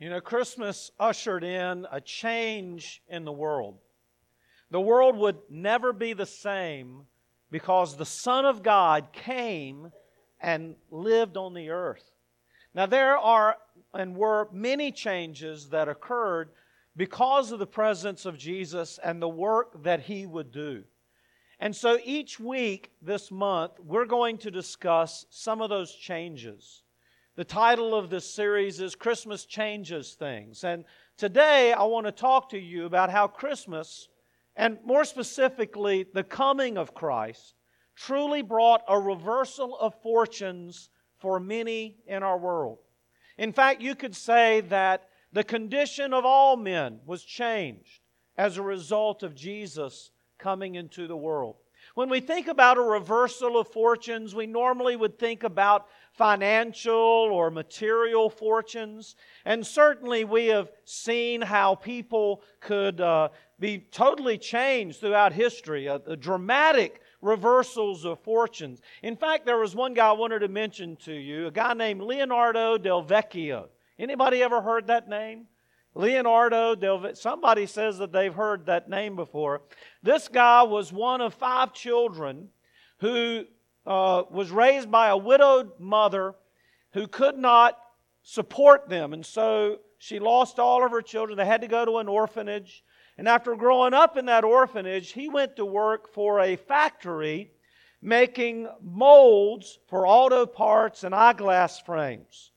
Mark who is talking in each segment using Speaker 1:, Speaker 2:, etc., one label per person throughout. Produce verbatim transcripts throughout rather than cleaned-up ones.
Speaker 1: You know, Christmas ushered in a change in the world. The world would never be the same because the Son of God came and lived on the earth. Now, there are and were many changes that occurred because of the presence of Jesus and the work that He would do. And so each week this month, we're going to discuss some of those changes. The title of this series is Christmas Changes Things. And today I want to talk to you about how Christmas, and more specifically the coming of Christ, truly brought a reversal of fortunes for many in our world. In fact, you could say that the condition of all men was changed as a result of Jesus coming into the world. When we think about a reversal of fortunes, we normally would think about financial or material fortunes. And certainly we have seen how people could uh, be totally changed throughout history, uh, the dramatic reversals of fortunes. In fact, there was one guy I wanted to mention to you, a guy named Leonardo Del Vecchio. Anybody ever heard that name? Leonardo Del Vecchio. Somebody says that they've heard that name before. This guy was one of five children who uh, was raised by a widowed mother who could not support them. And so she lost all of her children. They had to go to an orphanage. And after growing up in that orphanage, he went to work for a factory making molds for auto parts and eyeglass frames.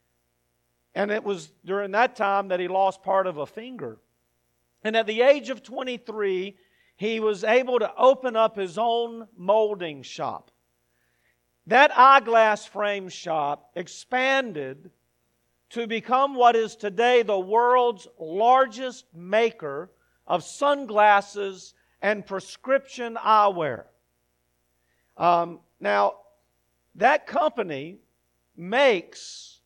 Speaker 1: And it was during that time that he lost part of a finger. And at the age of twenty-three, he was able to open up his own molding shop. That eyeglass frame shop expanded to become what is today the world's largest maker of sunglasses and prescription eyewear. Um, now, that company makes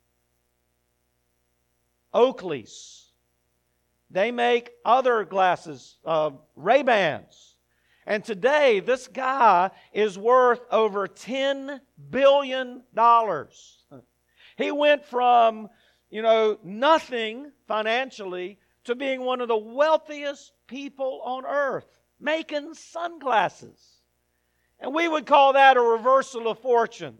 Speaker 1: Oakleys. They make other glasses, uh, Ray-Bans. And today, this guy is worth over ten billion dollars. He went from, you know, nothing financially to being one of the wealthiest people on earth, making sunglasses. And we would call that a reversal of fortune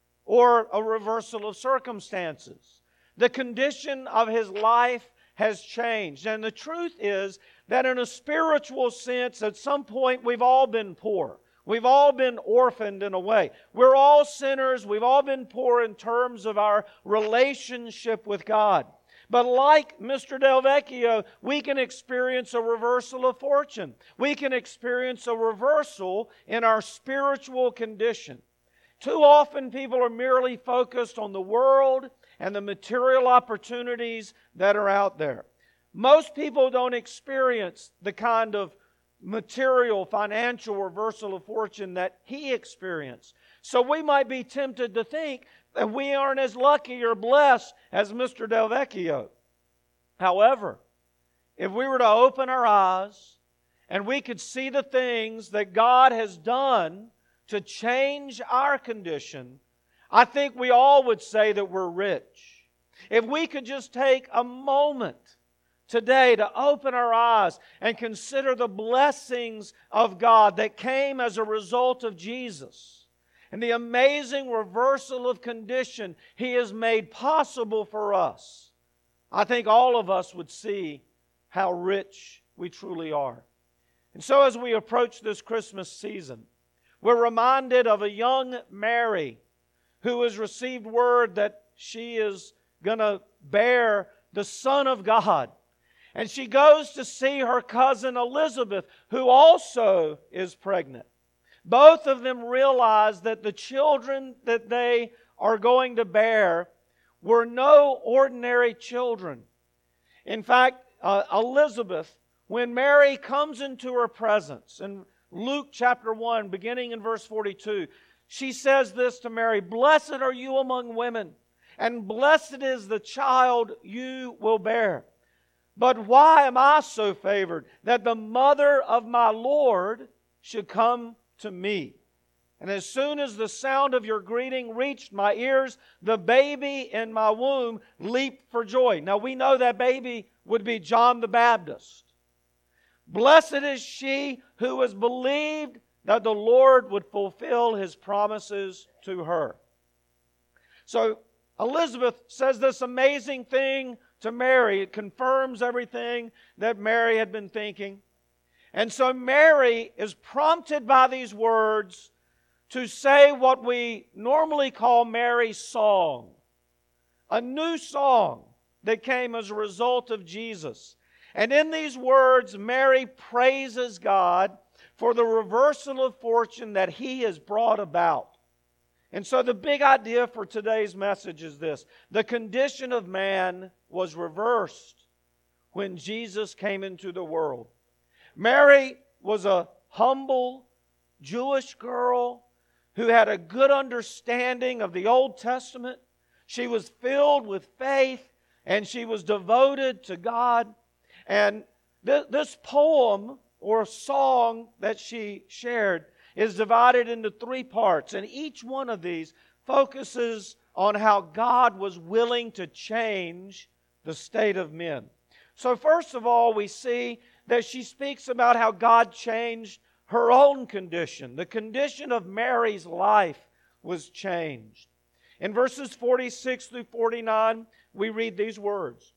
Speaker 1: or a reversal of circumstances. The condition of his life has changed. And the truth is that in a spiritual sense, at some point we've all been poor. We've all been orphaned in a way. We're all sinners. We've all been poor in terms of our relationship with God. But like Mister Del Vecchio, we can experience a reversal of fortune. We can experience a reversal in our spiritual condition. Too often people are merely focused on the world and the material opportunities that are out there. Most people don't experience the kind of material, financial reversal of fortune that he experienced. So we might be tempted to think that we aren't as lucky or blessed as Mister Del Vecchio. However, if we were to open our eyes and we could see the things that God has done to change our condition, I think we all would say that we're rich. If we could just take a moment today to open our eyes and consider the blessings of God that came as a result of Jesus and the amazing reversal of condition He has made possible for us, I think all of us would see how rich we truly are. And so as we approach this Christmas season, we're reminded of a young Mary who has received word that she is going to bear the Son of God. And she goes to see her cousin Elizabeth, who also is pregnant. Both of them realize that the children that they are going to bear were no ordinary children. In fact, uh, Elizabeth, when Mary comes into her presence, in Luke chapter one, beginning in verse forty-two, she says this to Mary, "Blessed are you among women, and blessed is the child you will bear. But why am I so favored that the mother of my Lord should come to me?" And as soon as the sound of your greeting reached my ears, the baby in my womb leaped for joy. Now we know that baby would be John the Baptist. Blessed is she who has believed that the Lord would fulfill His promises to her. So Elizabeth says this amazing thing to Mary. It confirms everything that Mary had been thinking. And so Mary is prompted by these words to say what we normally call Mary's song. A new song that came as a result of Jesus. And in these words, Mary praises God for the reversal of fortune that He has brought about. And so the big idea for today's message is this. The condition of man was reversed when Jesus came into the world. Mary was a humble Jewish girl who had a good understanding of the Old Testament. She was filled with faith and she was devoted to God. And th- this poem or song that she shared is divided into three parts. And each one of these focuses on how God was willing to change the state of men. So first of all, we see that she speaks about how God changed her own condition. The condition of Mary's life was changed. In verses forty-six through forty-nine, we read these words.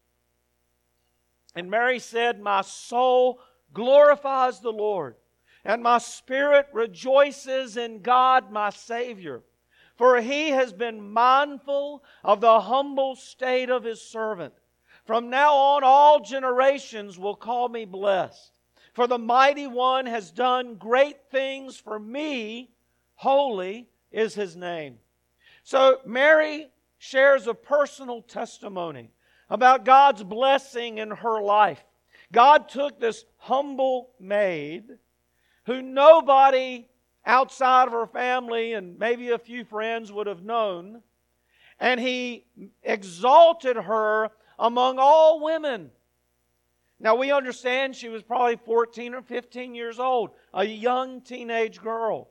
Speaker 1: And Mary said, my soul glorifies the Lord, and my spirit rejoices in God my Savior. For He has been mindful of the humble state of His servant. From now on, all generations will call me blessed. For the Mighty One has done great things for me. Holy is His name. So Mary shares a personal testimony about God's blessing in her life. God took this humble maid who nobody outside of her family and maybe a few friends would have known, and He exalted her among all women. Now we understand she was probably fourteen or fifteen years old, a young teenage girl.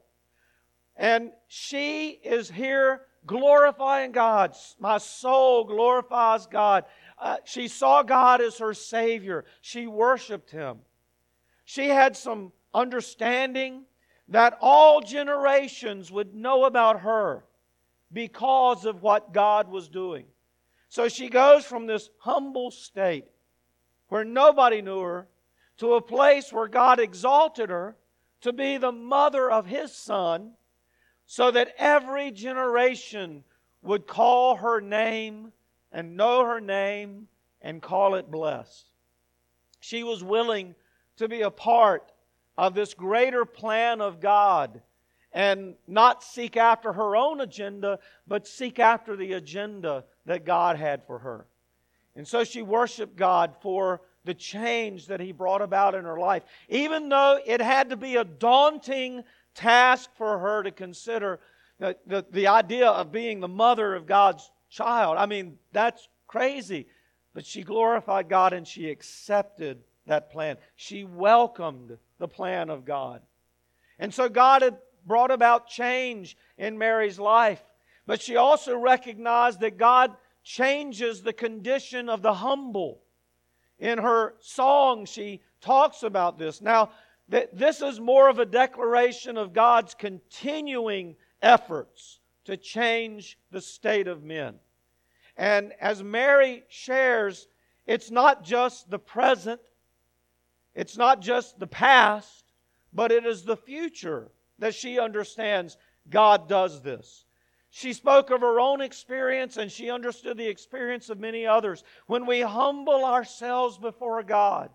Speaker 1: And she is here glorifying God. My soul glorifies God. Uh, she saw God as her Savior. She worshiped Him. She had some understanding that all generations would know about her because of what God was doing. So she goes from this humble state where nobody knew her to a place where God exalted her to be the mother of His Son, so that every generation would call her name and know her name and call it blessed. She was willing to be a part of this greater plan of God and not seek after her own agenda, but seek after the agenda that God had for her. And so she worshiped God for the change that He brought about in her life. Even though it had to be a daunting task for her to consider the, the, the idea of being the mother of God's child. I mean, that's crazy. But she glorified God and she accepted that plan. She welcomed the plan of God. And so God had brought about change in Mary's life. But she also recognized that God changes the condition of the humble. In her song, she talks about this. Now, th- this is more of a declaration of God's continuing efforts to change the state of men. And as Mary shares, it's not just the present, it's not just the past, but it is the future that she understands God does this. She spoke of her own experience and she understood the experience of many others. When we humble ourselves before God,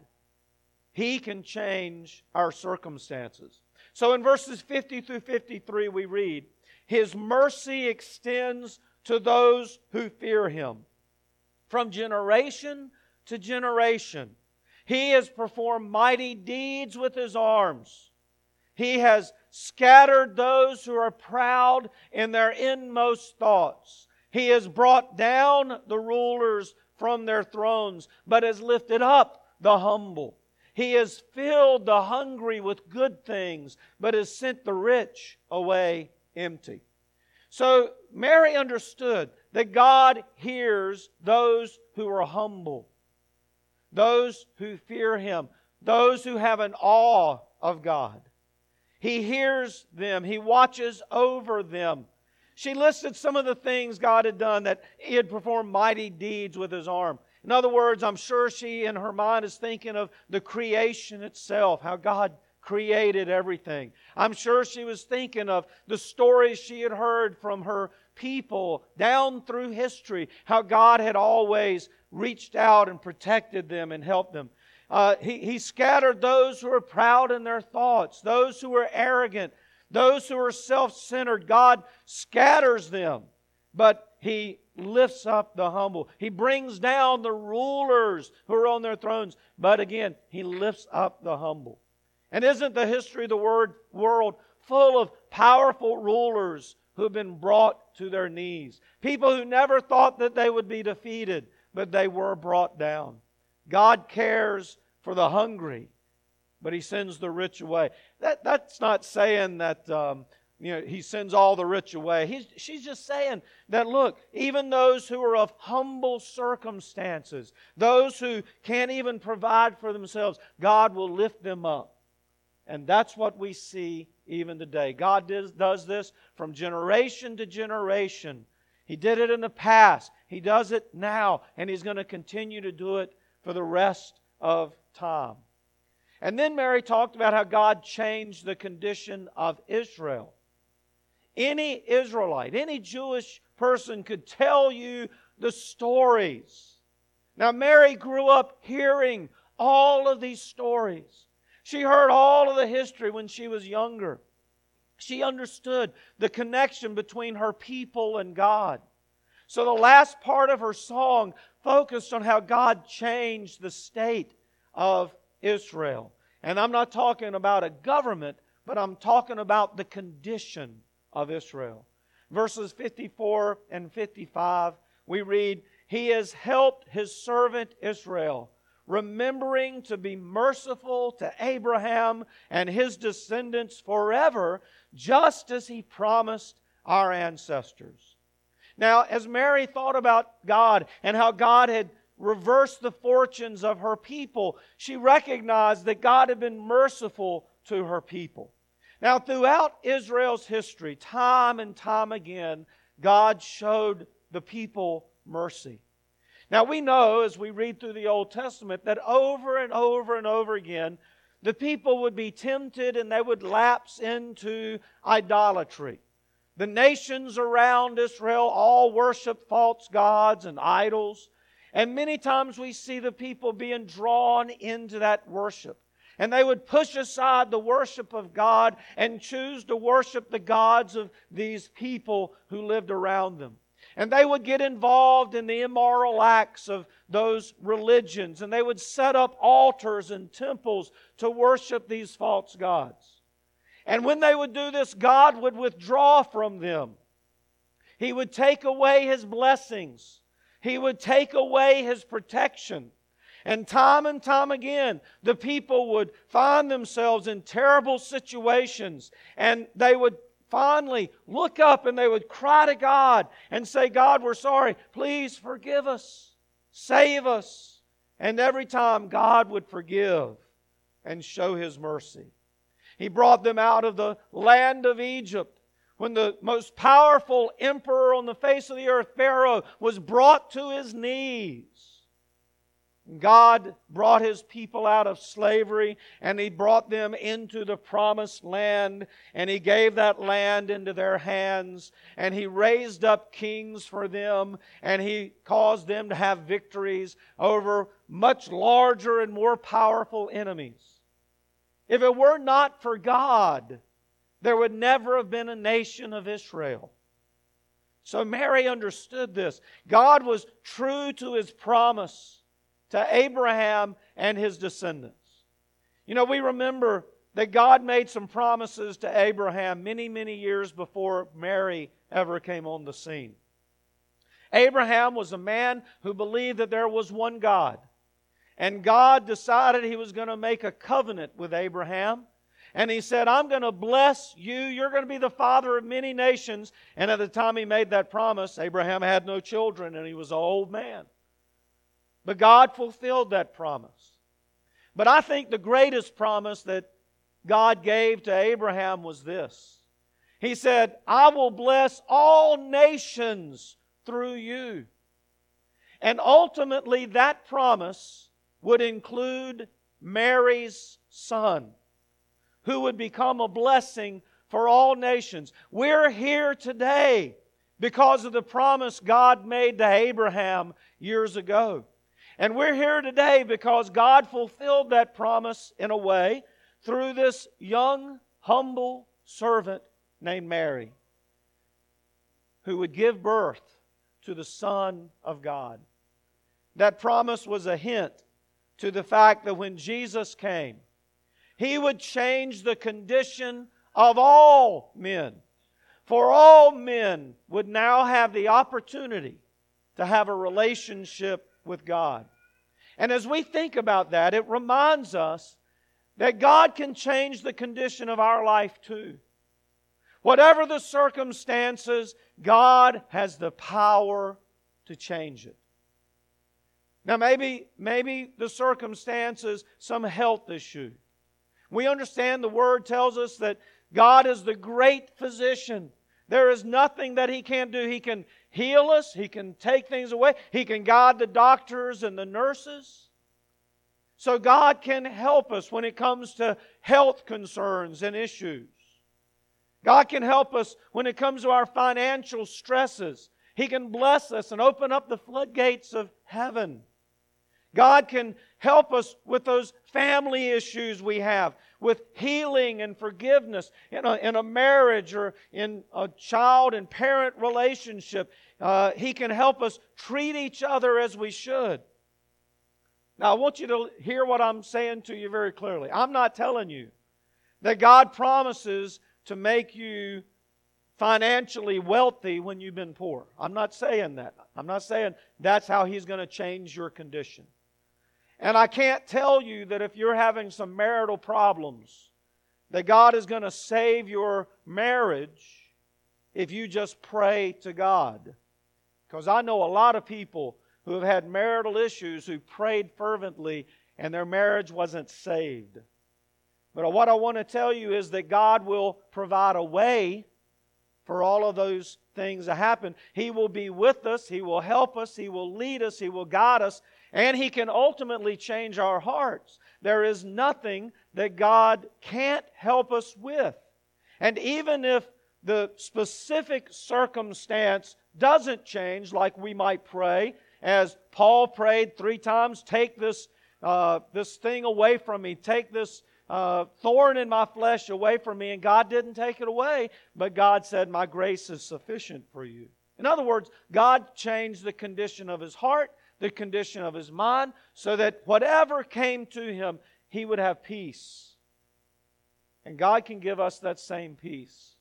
Speaker 1: He can change our circumstances. So in verses fifty through fifty-three we read, His mercy extends to those who fear Him. From generation to generation, He has performed mighty deeds with His arms. He has scattered those who are proud in their inmost thoughts. He has brought down the rulers from their thrones, but has lifted up the humble. He has filled the hungry with good things, but has sent the rich away empty. So Mary understood that God hears those who are humble, those who fear Him, those who have an awe of God. He hears them. He watches over them. She listed some of the things God had done, that He had performed mighty deeds with His arm. In other words, I'm sure she in her mind is thinking of the creation itself, how God created everything. I'm sure she was thinking of the stories she had heard from her people down through history, how God had always reached out and protected them and helped them. Uh, he, he scattered those who were proud in their thoughts, those who were arrogant, those who were self-centered. God scatters them, but He lifts up the humble. He brings down the rulers who are on their thrones, but again, He lifts up the humble. And isn't the history of the word, world full of powerful rulers who have been brought to their knees? People who never thought that they would be defeated, but they were brought down. God cares for the hungry, but He sends the rich away. That, that's not saying that um, you know, He sends all the rich away. He's, she's just saying that, look, even those who are of humble circumstances, those who can't even provide for themselves, God will lift them up. And that's what we see even today. God does, does this from generation to generation. He did it in the past. He does it now. And He's going to continue to do it for the rest of time. And then Mary talked about how God changed the condition of Israel. Any Israelite, any Jewish person could tell you the stories. Now, Mary grew up hearing all of these stories. She heard all of the history when she was younger. She understood the connection between her people and God. So the last part of her song focused on how God changed the state of Israel. And I'm not talking about a government, but I'm talking about the condition of Israel. Verses fifty-four and fifty-five, we read, He has helped His servant Israel, remembering to be merciful to Abraham and his descendants forever, just as He promised our ancestors. Now, as Mary thought about God and how God had reversed the fortunes of her people, she recognized that God had been merciful to her people. Now, throughout Israel's history, time and time again, God showed the people mercy. Now, we know as we read through the Old Testament that over and over and over again, the people would be tempted and they would lapse into idolatry. The nations around Israel all worship false gods and idols. And many times we see the people being drawn into that worship. And they would push aside the worship of God and choose to worship the gods of these people who lived around them. And they would get involved in the immoral acts of those religions. And they would set up altars and temples to worship these false gods. And when they would do this, God would withdraw from them. He would take away His blessings. He would take away His protection. And time and time again, the people would find themselves in terrible situations. And they would finally look up and they would cry to God and say, God, we're sorry. Please forgive us. Save us. And every time God would forgive and show His mercy. He brought them out of the land of Egypt when the most powerful emperor on the face of the earth, Pharaoh, was brought to his knees. God brought His people out of slavery and He brought them into the promised land, and He gave that land into their hands, and He raised up kings for them, and He caused them to have victories over much larger and more powerful enemies. If it were not for God, there would never have been a nation of Israel. So Mary understood this. God was true to His promise to Abraham and his descendants. You know, we remember that God made some promises to Abraham many, many years before Mary ever came on the scene. Abraham was a man who believed that there was one God. And God decided He was going to make a covenant with Abraham. And He said, I'm going to bless you. You're going to be the father of many nations. And at the time He made that promise, Abraham had no children and he was an old man. But God fulfilled that promise. But I think the greatest promise that God gave to Abraham was this. He said, I will bless all nations through you. And ultimately that promise would include Mary's son, who would become a blessing for all nations. We're here today because of the promise God made to Abraham years ago. And we're here today because God fulfilled that promise in a way through this young, humble servant named Mary, who would give birth to the Son of God. That promise was a hint to the fact that when Jesus came, He would change the condition of all men. For all men would now have the opportunity to have a relationship with God. And as we think about that, it reminds us that God can change the condition of our life too. Whatever the circumstances, God has the power to change it. Now maybe, maybe the circumstances, some health issue. We understand the Word tells us that God is the great physician. There is nothing that He can't do. He can heal us. He can take things away. He can guide the doctors and the nurses. So God can help us when it comes to health concerns and issues. God can help us when it comes to our financial stresses. He can bless us and open up the floodgates of heaven. God can help us with those family issues we have, with healing and forgiveness in a, in a marriage or in a child and parent relationship. Uh, he can help us treat each other as we should. Now, I want you to hear what I'm saying to you very clearly. I'm not telling you that God promises to make you financially wealthy when you've been poor. I'm not saying that. I'm not saying that's how He's going to change your condition. And I can't tell you that if you're having some marital problems, that God is going to save your marriage if you just pray to God. Because I know a lot of people who have had marital issues who prayed fervently and their marriage wasn't saved. But what I want to tell you is that God will provide a way for all of those things to happen. He will be with us. He will help us. He will lead us. He will guide us. And He can ultimately change our hearts. There is nothing that God can't help us with. And even if the specific circumstance doesn't change like we might pray, as Paul prayed three times, take this, uh, this thing away from me, take this uh, thorn in my flesh away from me, and God didn't take it away, but God said, my grace is sufficient for you. In other words, God changed the condition of his heart, the condition of his mind, so that whatever came to him, he would have peace. And God can give us that same peace.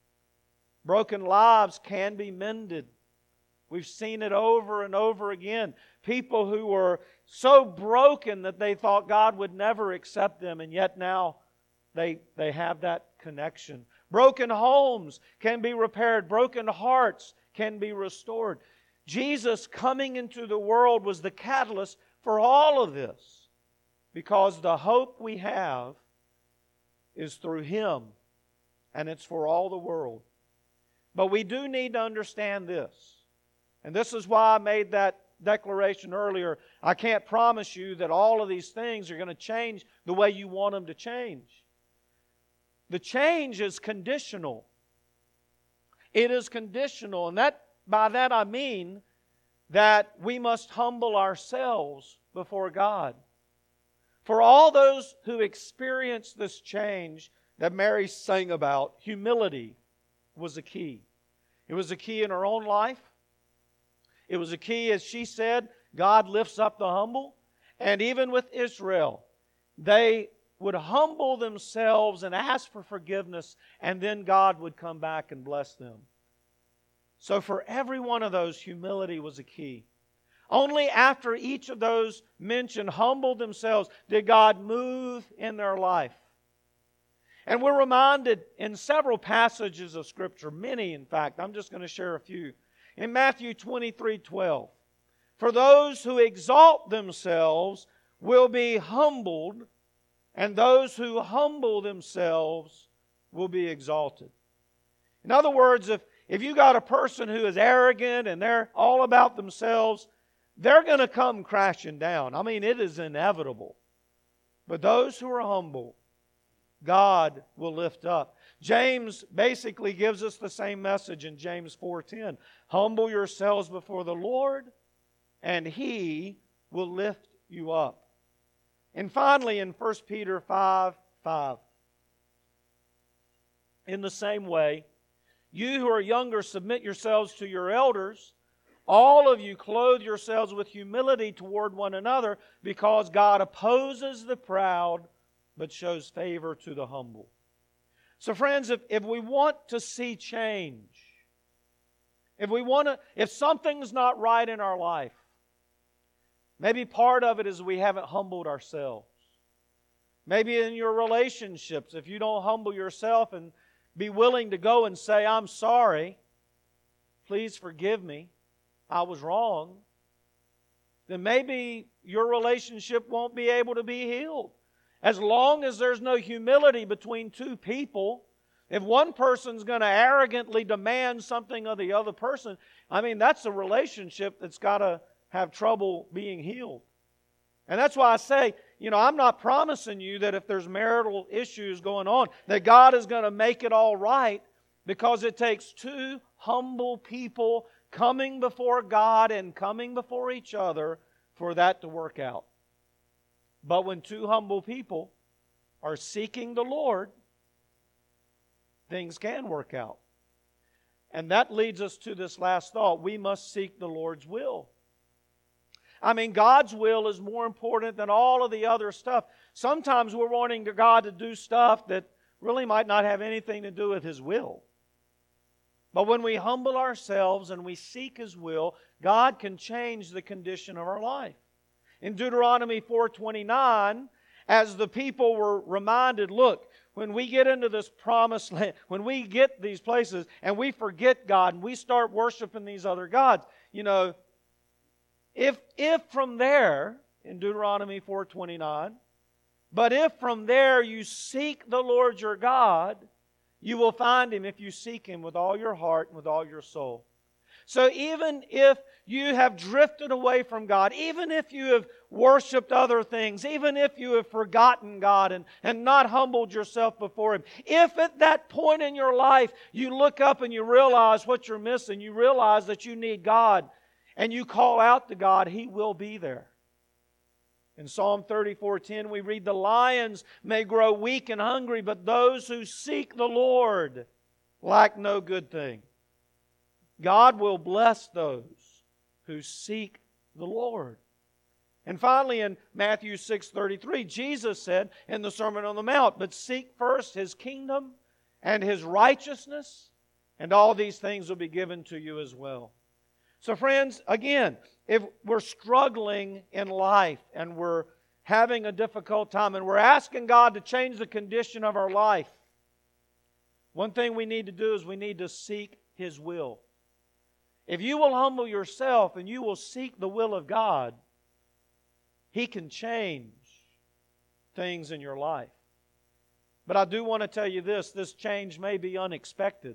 Speaker 1: Broken lives can be mended. We've seen it over and over again. People who were so broken that they thought God would never accept them, and yet now they, they have that connection. Broken homes can be repaired. Broken hearts can be restored. Jesus coming into the world was the catalyst for all of this, because the hope we have is through Him, and it's for all the world. But we do need to understand this. And this is why I made that declaration earlier. I can't promise you that all of these things are going to change the way you want them to change. The change is conditional. It is conditional. And that by that I mean that we must humble ourselves before God. For all those who experience this change that Mary sang about, humility was a key. It was a key in her own life. It was a key, as she said, God lifts up the humble. And even with Israel, they would humble themselves and ask for forgiveness, and then God would come back and bless them. So for every one of those, humility was a key. Only after each of those mentioned humbled themselves did God move in their life. And we're reminded in several passages of Scripture, many in fact, I'm just going to share a few. In Matthew twenty-three twelve, for those who exalt themselves will be humbled, and those who humble themselves will be exalted. In other words, if, if you got a person who is arrogant and they're all about themselves, they're going to come crashing down. I mean, it is inevitable. But those who are humble, God will lift up. James basically gives us the same message in James four ten. Humble yourselves before the Lord, and He will lift you up. And finally, in First Peter five five, in the same way, you who are younger, submit yourselves to your elders. All of you clothe yourselves with humility toward one another, because God opposes the proud, but shows favor to the humble. So friends, if, if we want to see change, if we want to, if something's not right in our life, maybe part of it is we haven't humbled ourselves. Maybe in your relationships, if you don't humble yourself and be willing to go and say, I'm sorry, please forgive me, I was wrong, then maybe your relationship won't be able to be healed. As long as there's no humility between two people, if one person's going to arrogantly demand something of the other person, I mean, that's a relationship that's got to have trouble being healed. And that's why I say, you know, I'm not promising you that if there's marital issues going on, that God is going to make it all right, because it takes two humble people coming before God and coming before each other for that to work out. But when two humble people are seeking the Lord, things can work out. And that leads us to this last thought. We must seek the Lord's will. I mean, God's will is more important than all of the other stuff. Sometimes we're wanting God to do stuff that really might not have anything to do with His will. But when we humble ourselves and we seek His will, God can change the condition of our life. In Deuteronomy four twenty-nine, as the people were reminded, look, when we get into this promised land, when we get these places and we forget God and we start worshiping these other gods, you know, if if from there, in Deuteronomy four twenty-nine, but if from there you seek the Lord your God, you will find Him if you seek Him with all your heart and with all your soul. So even if you have drifted away from God, even if you have worshiped other things, even if you have forgotten God and, and not humbled yourself before Him, if at that point in your life you look up and you realize what you're missing, you realize that you need God, and you call out to God, He will be there. In Psalm thirty-four ten we read, the lions may grow weak and hungry, but those who seek the Lord lack no good thing. God will bless those who seek the Lord. And finally, in Matthew six thirty-three, Jesus said in the Sermon on the Mount, but seek first His kingdom and His righteousness, and all these things will be given to you as well. So friends, again, if we're struggling in life and we're having a difficult time and we're asking God to change the condition of our life, one thing we need to do is we need to seek His will. If you will humble yourself and you will seek the will of God, He can change things in your life. But I do want to tell you this, this change may be unexpected.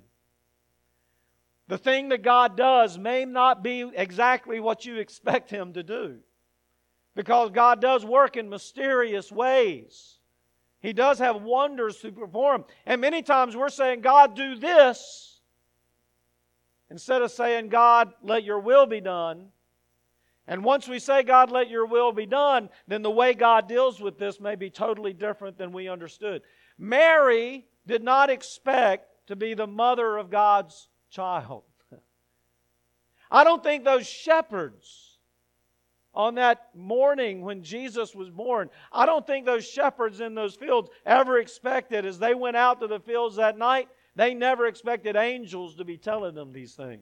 Speaker 1: The thing that God does may not be exactly what you expect Him to do, because God does work in mysterious ways. He does have wonders to perform. And many times we're saying, God, do this, instead of saying, God, let your will be done. And once we say, God, let your will be done, then the way God deals with this may be totally different than we understood. Mary did not expect to be the mother of God's child. I don't think those shepherds on that morning when Jesus was born, I don't think those shepherds in those fields ever expected, as they went out to the fields that night, they never expected angels to be telling them these things.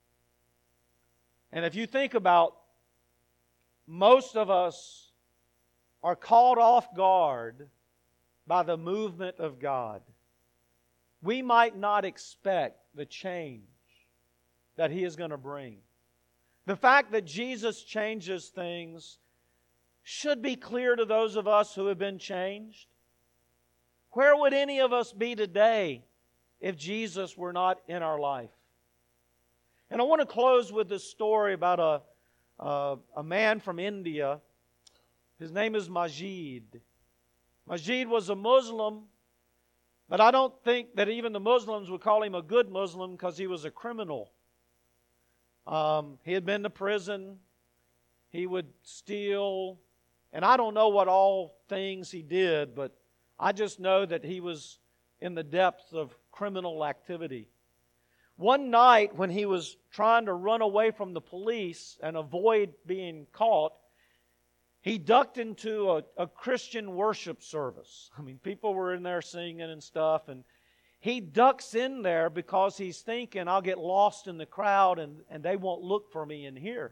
Speaker 1: And if you think about, most of us are caught off guard by the movement of God, we might not expect the change that He is going to bring. The fact that Jesus changes things should be clear to those of us who have been changed. Where would any of us be today if Jesus were not in our life? And I want to close with this story about a, a, a man from India. His name is Majid. Majid was a Muslim, but I don't think that even the Muslims would call him a good Muslim because he was a criminal. Um, he had been to prison. He would steal. And I don't know what all things he did, but I just know that he was in the depths of criminal activity. One night when he was trying to run away from the police and avoid being caught, he ducked into a, a Christian worship service. I mean, people were in there singing and stuff, and he ducks in there because he's thinking, I'll get lost in the crowd and, and they won't look for me in here.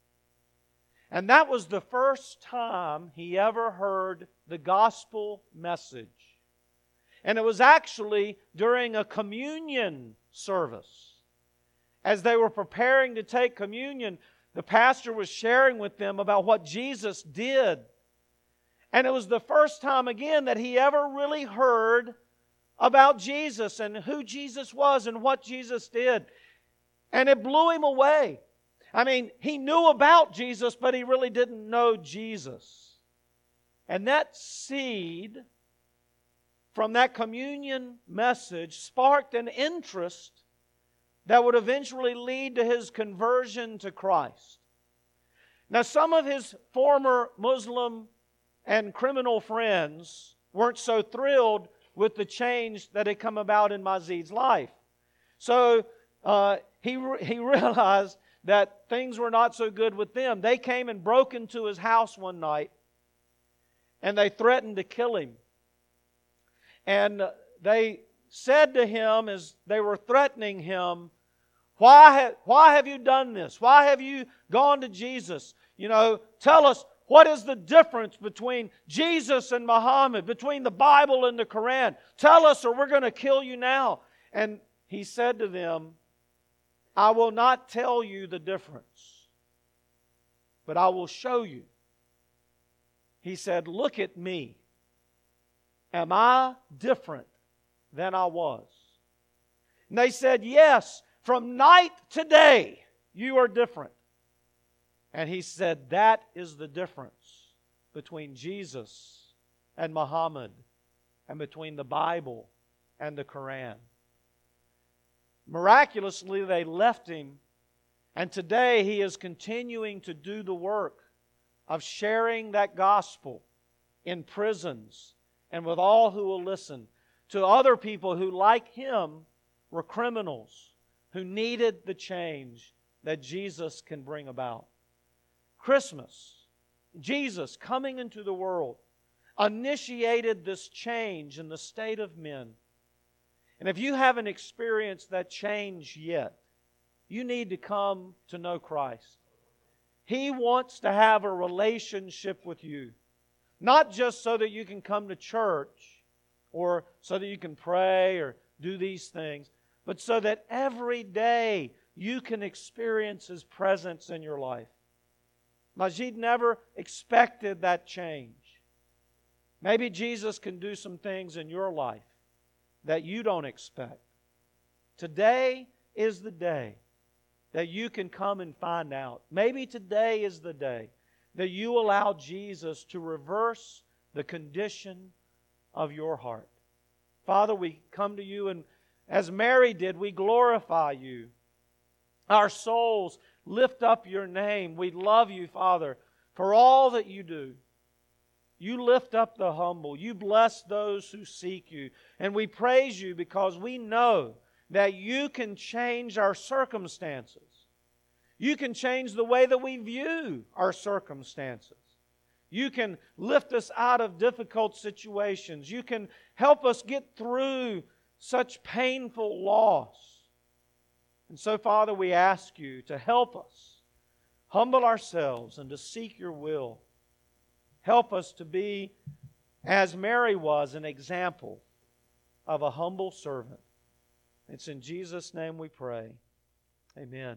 Speaker 1: And that was the first time he ever heard the gospel message. And it was actually during a communion service. As they were preparing to take communion, the pastor was sharing with them about what Jesus did. And it was the first time again that he ever really heard about Jesus and who Jesus was and what Jesus did. And it blew him away. I mean, he knew about Jesus, but he really didn't know Jesus. And that seed from that communion message sparked an interest that would eventually lead to his conversion to Christ. Now, some of his former Muslim and criminal friends weren't so thrilled with the change that had come about in Majid's life. So uh, he, re- he realized that things were not so good with them. They came and broke into his house one night, and they threatened to kill him. And they said to him as they were threatening him, why, ha- why have you done this? Why have you gone to Jesus? You know, tell us, what is the difference between Jesus and Muhammad, between the Bible and the Quran? Tell us or we're going to kill you now. And he said to them, I will not tell you the difference, but I will show you. He said, look at me. Am I different than I was? And they said, yes, from night to day, you are different. And he said, that is the difference between Jesus and Muhammad and between the Bible and the Quran. Miraculously, they left him, and today he is continuing to do the work of sharing that gospel in prisons and with all who will listen, to other people who, like him, were criminals, who needed the change that Jesus can bring about. Christmas, Jesus coming into the world, initiated this change in the state of men. And if you haven't experienced that change yet, you need to come to know Christ. He wants to have a relationship with you. Not just so that you can come to church or so that you can pray or do these things, but so that every day you can experience His presence in your life. Majid never expected that change. Maybe Jesus can do some things in your life that you don't expect. Today is the day that you can come and find out. Maybe today is the day that you allow Jesus to reverse the condition of your heart. Father, we come to you, and as Mary did, we glorify you. Our souls lift up your name. We love you, Father, for all that you do. You lift up the humble. You bless those who seek you. And we praise you because we know that you can change our circumstances. You can change the way that we view our circumstances. You can lift us out of difficult situations. You can help us get through such painful loss. And so, Father, we ask you to help us humble ourselves and to seek your will. Help us to be as Mary was an example of a humble servant. It's in Jesus' name we pray. Amen.